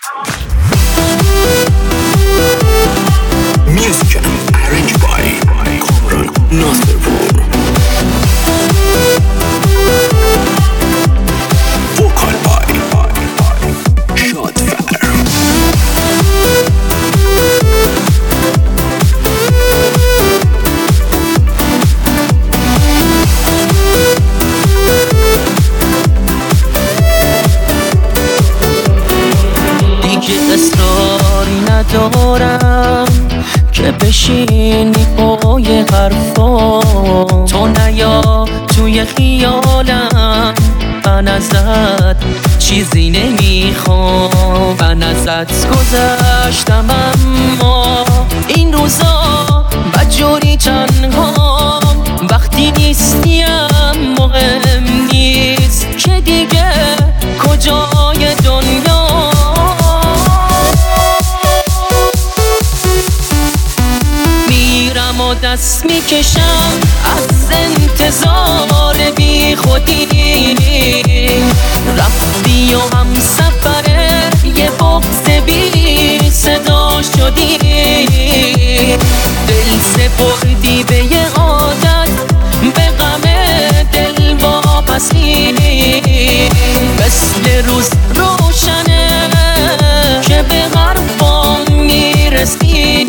Music arranged by Kamran Nasirpour. Vocal by Shadfar. دیگه اصراری ندارم که بشینی پای حرفا، تو نیا توی خیالم، من ازت چیزی نمیخوام، من ازت گذشتم اما این روزا بدجوری تنهام، وقتی نیستیم مهم نیست که دیگه کجای دنیا. میرم و دست میکشم از انتظار بی خودی، رفتی و هم سفره یه بغض بی صدا شدی، دل سپردی به یه عادت، به غم دل واپسی، مثل روز روشنه که به حرفام میرسی.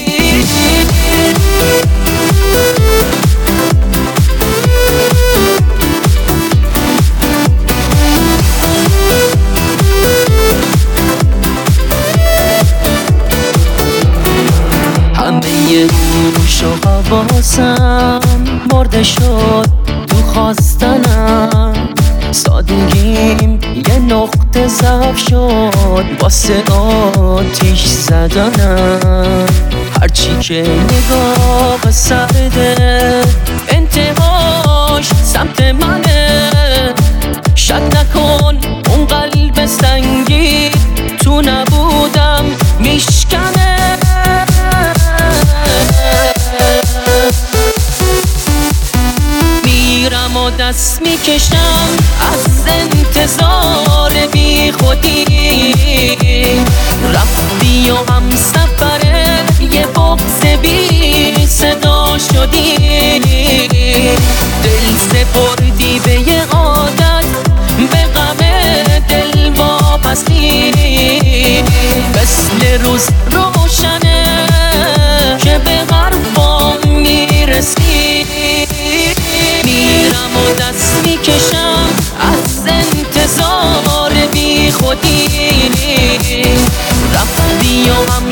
همه روش و حواسم مرده شد تو خواستنم، سادگیم یه نقطه ضعف شد واسه آتیش زدنم، هرچی که نگاه سرده انتهاش سمت منه، شک نکن اون قلب سنگی تو نبودم میشکنه. میرم و دست میکشم از انتظار بی خودی، رفتی و هم سفره یه بغض بی صدا شدی، دل سپردی به یه عادت، به غم دل واپسی، مثل روز روشنه که به حرفام میرسی. میرم و دست میکشم از انتظار بی خودی، رفتی و هم